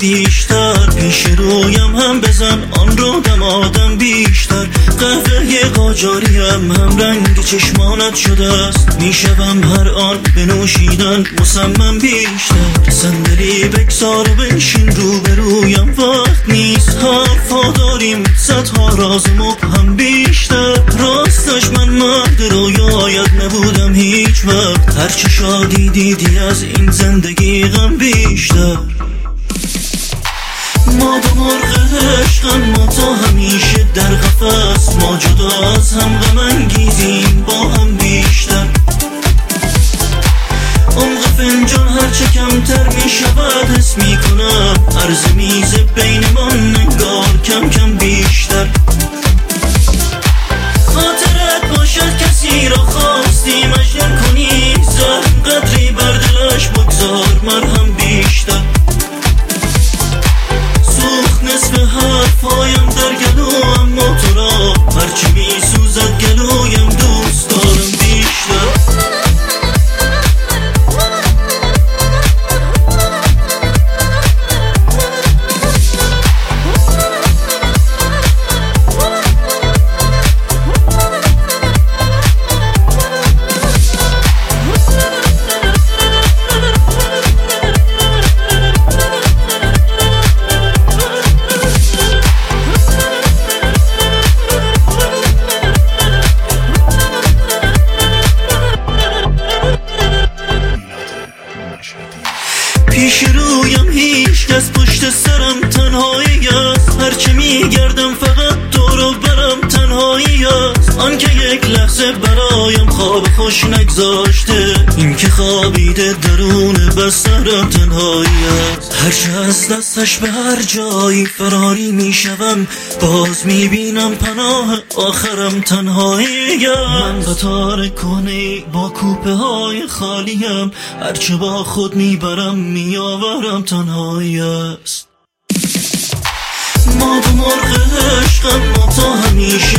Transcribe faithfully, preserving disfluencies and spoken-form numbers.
بیشتر، پیش رویم هم بزن آن رو دم آدم بیشتر. قهوه قاجاریم هم رنگ چشمانت شده است، میشوم هر آن بنوشیدن مصمم بیشتر. صندلی بگذار و بنشین روبرویم، وقت نیست حرفا داریم صدها راز مبهم بیشتر. راستش من مرد رویایت نبودم هیچ وقت، هرچه شادی دیدی از این زندگی غم بیشتر. ما دو مرغ عشقم ما تا همیشه در قفس، ما جدا از هم غم انگیزیم با هم بیشتر. عمق فنجان هرچه کمتر می شود حس می کنم، عرض میز بین ما نگار کم کم بیشتر. خاطرت باشد کسی را خواستی مجنون کنی، زهر قدری بر دلش بگذار مرهم بیشتر. سوخت نصف حرفایم در گلو، اما تو را هرچی می سوزد گلویم دوست دارم بیشتر. پیش رویم هیچ کس پشت سرم تنهایی است، هرچه میگردم فقط دور و برم تنهایی است. آن که یک لحظه برایم خواب خوش نگذاشته، این که خوابیده درون بسترم تنهایی است. هرچه از دستش به هر جایی فراری میشوم، باز میبینم پناه آخرم تنهایی است. من قطار کهنه با کوپه های خالیم، هرچه با خود میبرم میآورم تنهایی است. ما دو مرغ عشقم ما تا همیشه